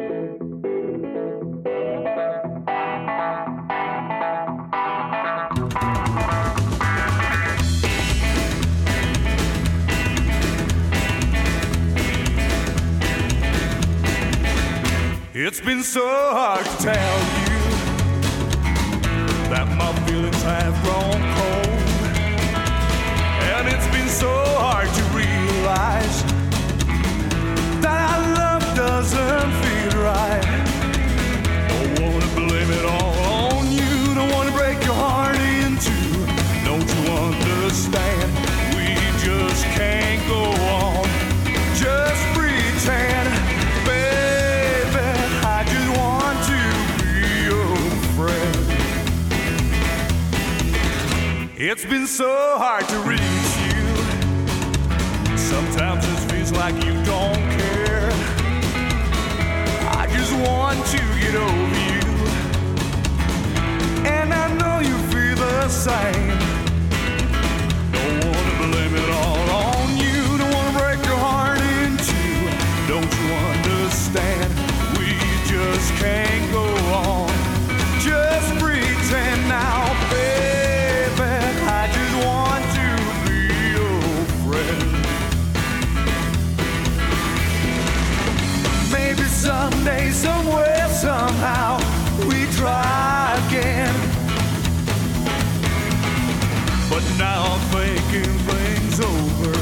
It's been so hard to tell you that my feelings have grown cold, and it's been so hard to realize that our love doesn't feel right. Don't wanna blame it all on you, don't wanna break your heart in two. Don't you understand? We just can't go on, just pretend. It's been so hard to reach you. Sometimes it feels like you don't care. I just want to get over you, and I know you feel the same. Don't wanna blame it all on you, don't wanna break your heart in two. Don't you understand? We just can't go on, just pretend now, baby. Someday, somewhere, somehow, we try again. But now I'm thinking things over.